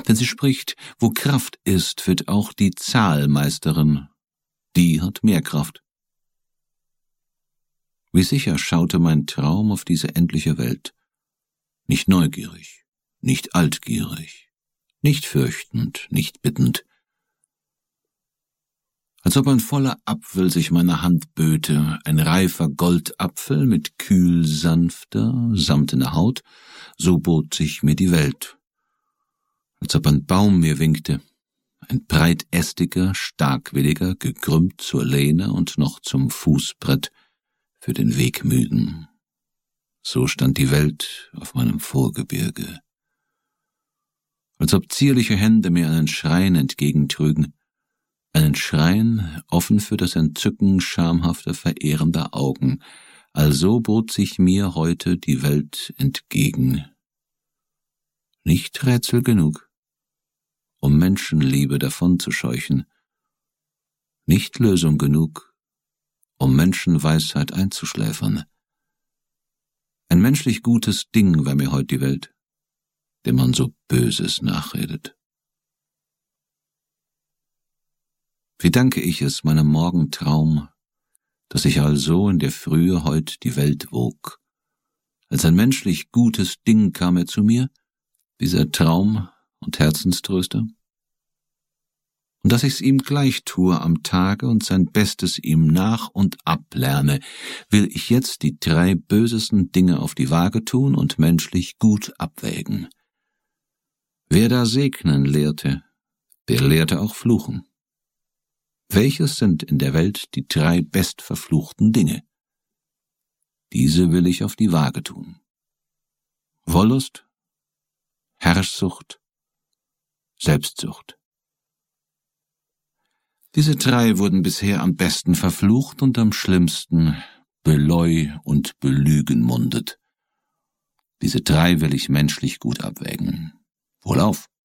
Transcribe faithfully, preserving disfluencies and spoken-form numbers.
Denn sie spricht, wo Kraft ist, wird auch die Zahl Meisterin. Die hat mehr Kraft. Wie sicher schaute mein Traum auf diese endliche Welt. Nicht neugierig, nicht altgierig, nicht fürchtend, nicht bittend. Als ob ein voller Apfel sich meiner Hand böte, ein reifer Goldapfel mit kühl sanfter, samtener Haut, so bot sich mir die Welt. Als ob ein Baum mir winkte, ein breitästiger, starkwilliger, gekrümmt zur Lehne und noch zum Fußbrett für den Wegmüden. So stand die Welt auf meinem Vorgebirge. Als ob zierliche Hände mir einen Schrein entgegentrügen, einen Schrein offen für das Entzücken schamhafter, verehrender Augen, also bot sich mir heute die Welt entgegen. Nicht Rätsel genug, um Menschenliebe davonzuscheuchen, nicht Lösung genug, um Menschenweisheit einzuschläfern. Ein menschlich gutes Ding war mir heut die Welt, dem man so Böses nachredet. Wie danke ich es meinem Morgentraum, dass ich also in der Frühe heut die Welt wog. Als ein menschlich gutes Ding kam er zu mir, dieser Traum und Herzenströster. Und dass ich's ihm gleich tue am Tage und sein Bestes ihm nach und ablerne, will ich jetzt die drei bösesten Dinge auf die Waage tun und menschlich gut abwägen. Wer da segnen lehrte, der lehrte auch fluchen. Welches sind in der Welt die drei bestverfluchten Dinge? Diese will ich auf die Waage tun. Wollust, Herrschsucht, Selbstsucht. Diese drei wurden bisher am besten verflucht und am schlimmsten beleu und belügen mundet. Diese drei will ich menschlich gut abwägen. Wohlauf!